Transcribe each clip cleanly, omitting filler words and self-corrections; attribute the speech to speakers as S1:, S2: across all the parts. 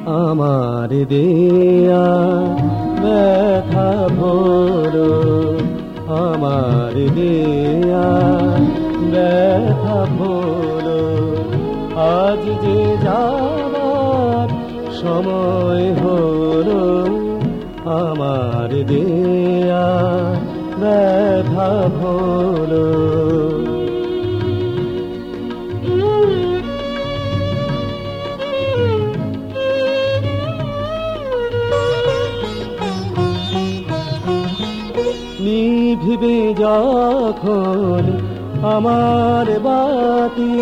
S1: আমার দেয়া ব্যথা ভোলো, আমার দেয়া ব্যথা ভোলো। আজ যে যাবার সময় হলো, আমার দেয়া ব্যথা ভোলো। নিভিবে যখন আমার বাতি,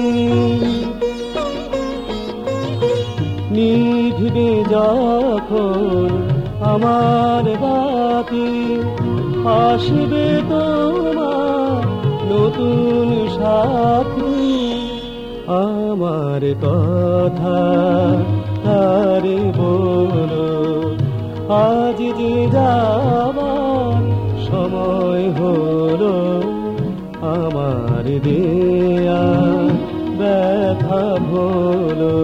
S1: নিভিবে যখন আমার বাতি, আসবে তোমার নতুন সাথী। আমার কথা তারে বলো, আজ যে যাবার সময় হলো, আমার দেয়া ব্যথা ভোলো।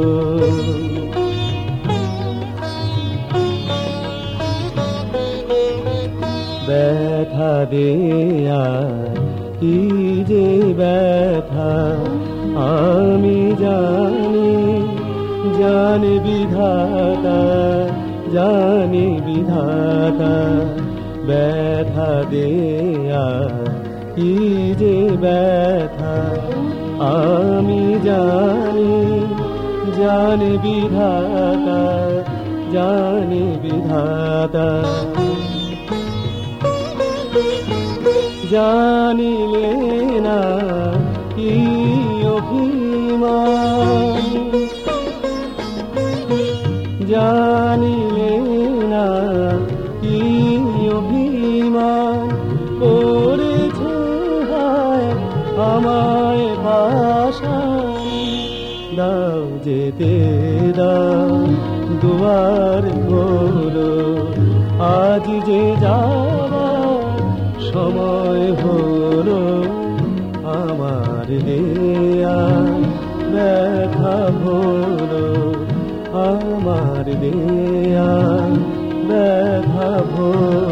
S1: ব্যথা দেয়া কি যে ব্যথা আমি জানি, জানি বিধাতা, জানি বিধাতা। ব্যথা দেয়া কি যে ব্যথা আমি জানি, জানি বিধাতা, জানি বিধাতা। জানিলে না কি অভিমান, জানিলে না কি অভিমান করেছে আমায় ভাষায়। দাও যেতে দাও দুয়ার খোলো, আজ যে যাবার সময় হলো, আমার দেয়া ব্যথা ভোলো, আমার দেয়া ব্যথা ভোলো।